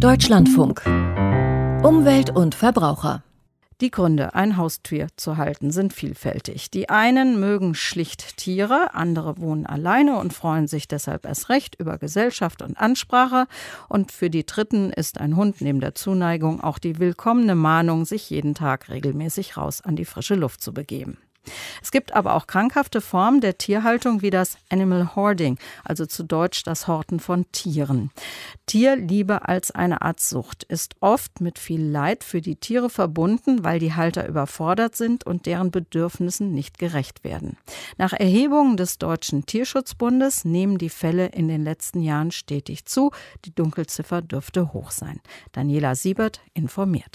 Deutschlandfunk. Umwelt und Verbraucher. Die Gründe, ein Haustier zu halten, sind vielfältig. Die einen mögen schlicht Tiere, andere wohnen alleine und freuen sich deshalb erst recht über Gesellschaft und Ansprache. Und für die Dritten ist ein Hund neben der Zuneigung auch die willkommene Mahnung, sich jeden Tag regelmäßig raus an die frische Luft zu begeben. Es gibt aber auch krankhafte Formen der Tierhaltung wie das Animal Hoarding, also zu Deutsch das Horten von Tieren. Tierliebe als eine Art Sucht ist oft mit viel Leid für die Tiere verbunden, weil die Halter überfordert sind und deren Bedürfnissen nicht gerecht werden. Nach Erhebungen des Deutschen Tierschutzbundes nehmen die Fälle in den letzten Jahren stetig zu. Die Dunkelziffer dürfte hoch sein. Daniela Siebert informiert.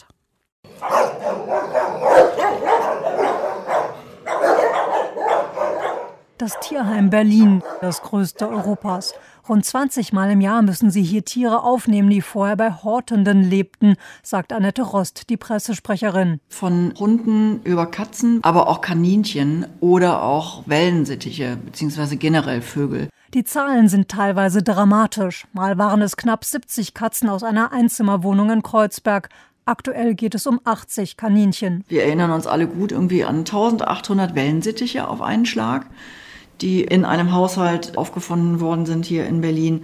Das Tierheim Berlin, das größte Europas. Rund 20 Mal im Jahr müssen sie hier Tiere aufnehmen, die vorher bei Hortenden lebten, sagt Annette Rost, die Pressesprecherin. Von Hunden über Katzen, aber auch Kaninchen oder auch Wellensittiche bzw. generell Vögel. Die Zahlen sind teilweise dramatisch. Mal waren es knapp 70 Katzen aus einer Einzimmerwohnung in Kreuzberg. Aktuell geht es um 80 Kaninchen. Wir erinnern uns alle gut irgendwie an 1800 Wellensittiche auf einen Schlag, die in einem Haushalt aufgefunden worden sind hier in Berlin.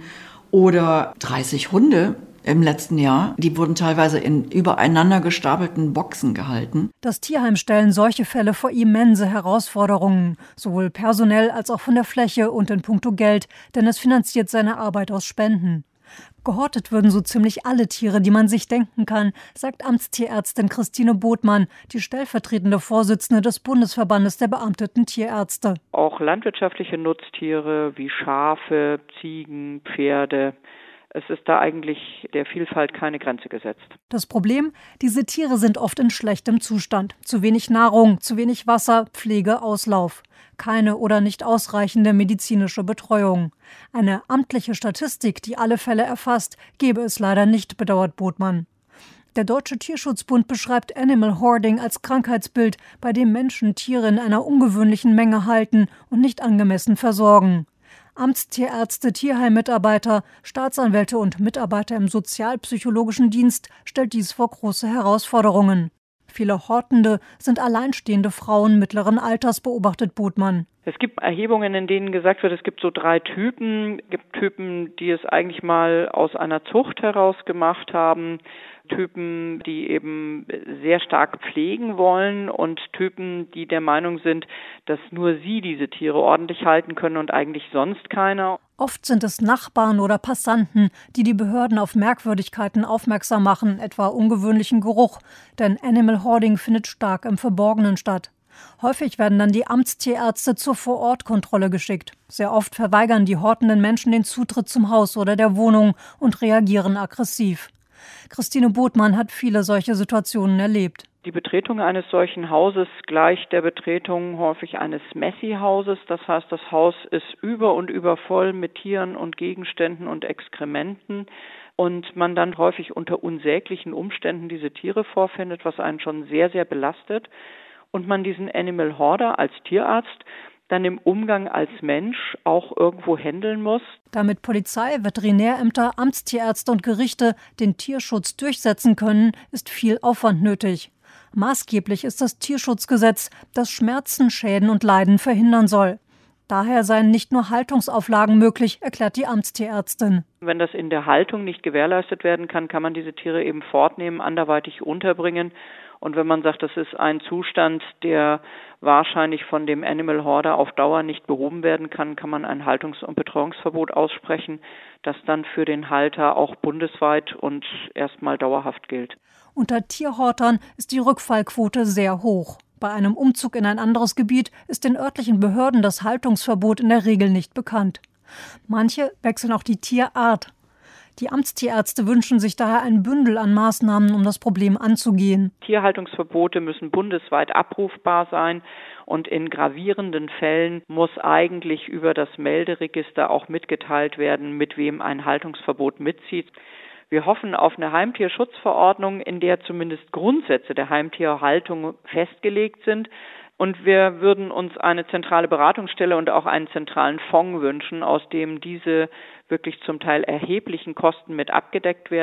Oder 30 Hunde im letzten Jahr. Die wurden teilweise in übereinander gestapelten Boxen gehalten. Das Tierheim stellen solche Fälle vor immense Herausforderungen, sowohl personell als auch von der Fläche und in puncto Geld, denn es finanziert seine Arbeit aus Spenden. Gehortet würden so ziemlich alle Tiere, die man sich denken kann, sagt Amtstierärztin Christine Bothmann, die stellvertretende Vorsitzende des Bundesverbandes der beamteten Tierärzte. Auch landwirtschaftliche Nutztiere wie Schafe, Ziegen, Pferde. Es ist da eigentlich der Vielfalt keine Grenze gesetzt. Das Problem, diese Tiere sind oft in schlechtem Zustand. Zu wenig Nahrung, zu wenig Wasser, Pflege, Auslauf. Keine oder nicht ausreichende medizinische Betreuung. Eine amtliche Statistik, die alle Fälle erfasst, gäbe es leider nicht, bedauert Bothmann. Der Deutsche Tierschutzbund beschreibt Animal Hoarding als Krankheitsbild, bei dem Menschen Tiere in einer ungewöhnlichen Menge halten und nicht angemessen versorgen. Amtstierärzte, Tierheimmitarbeiter, Staatsanwälte und Mitarbeiter im sozialpsychologischen Dienst stellt dies vor große Herausforderungen. Viele Hortende sind alleinstehende Frauen mittleren Alters, beobachtet Bothmann. Es gibt Erhebungen, in denen gesagt wird, es gibt so 3 Typen. Es gibt Typen, die es eigentlich mal aus einer Zucht heraus gemacht haben, Typen, die eben sehr stark pflegen wollen und Typen, die der Meinung sind, dass nur sie diese Tiere ordentlich halten können und eigentlich sonst keiner. Oft sind es Nachbarn oder Passanten, die die Behörden auf Merkwürdigkeiten aufmerksam machen, etwa ungewöhnlichen Geruch, denn Animal Hoarding findet stark im Verborgenen statt. Häufig werden dann die Amtstierärzte zur Vorortkontrolle geschickt. Sehr oft verweigern die hortenden Menschen den Zutritt zum Haus oder der Wohnung und reagieren aggressiv. Christine Bothmann hat viele solche Situationen erlebt. Die Betretung eines solchen Hauses gleicht der Betretung häufig eines Messi-Hauses. Das heißt, das Haus ist über und über voll mit Tieren und Gegenständen und Exkrementen. Und man dann häufig unter unsäglichen Umständen diese Tiere vorfindet, was einen schon sehr, sehr belastet. Und man diesen Animal Hoarder als Tierarzt dann im Umgang als Mensch auch irgendwo handeln muss. Damit Polizei, Veterinärämter, Amtstierärzte und Gerichte den Tierschutz durchsetzen können, ist viel Aufwand nötig. Maßgeblich ist das Tierschutzgesetz, das Schmerzen, Schäden und Leiden verhindern soll. Daher seien nicht nur Haltungsauflagen möglich, erklärt die Amtstierärztin. Wenn das in der Haltung nicht gewährleistet werden kann, kann man diese Tiere eben fortnehmen, anderweitig unterbringen. Und wenn man sagt, das ist ein Zustand, der wahrscheinlich von dem Animal Hoarder auf Dauer nicht behoben werden kann, kann man ein Haltungs- und Betreuungsverbot aussprechen, das dann für den Halter auch bundesweit und erstmal dauerhaft gilt. Unter Tierhortern ist die Rückfallquote sehr hoch. Bei einem Umzug in ein anderes Gebiet ist den örtlichen Behörden das Haltungsverbot in der Regel nicht bekannt. Manche wechseln auch die Tierart. Die Amtstierärzte wünschen sich daher ein Bündel an Maßnahmen, um das Problem anzugehen. Tierhaltungsverbote müssen bundesweit abrufbar sein und in gravierenden Fällen muss eigentlich über das Melderegister auch mitgeteilt werden, mit wem ein Haltungsverbot mitzieht. Wir hoffen auf eine Heimtierschutzverordnung, in der zumindest Grundsätze der Heimtierhaltung festgelegt sind. Und wir würden uns eine zentrale Beratungsstelle und auch einen zentralen Fonds wünschen, aus dem diese wirklich zum Teil erheblichen Kosten mit abgedeckt werden.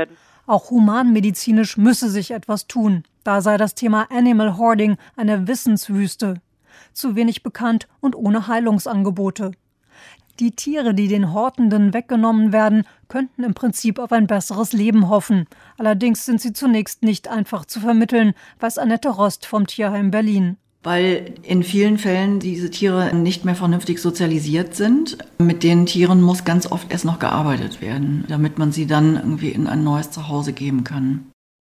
Auch humanmedizinisch müsse sich etwas tun. Da sei das Thema Animal Hoarding eine Wissenswüste. Zu wenig bekannt und ohne Heilungsangebote. Die Tiere, die den Hortenden weggenommen werden, könnten im Prinzip auf ein besseres Leben hoffen. Allerdings sind sie zunächst nicht einfach zu vermitteln, weiß Annette Rost vom Tierheim Berlin. Weil in vielen Fällen diese Tiere nicht mehr vernünftig sozialisiert sind. Mit den Tieren muss ganz oft erst noch gearbeitet werden, damit man sie dann irgendwie in ein neues Zuhause geben kann.